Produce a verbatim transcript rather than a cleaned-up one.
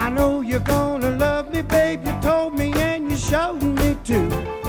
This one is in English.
I know you're gonna love me, babe. You told me and you showed me too.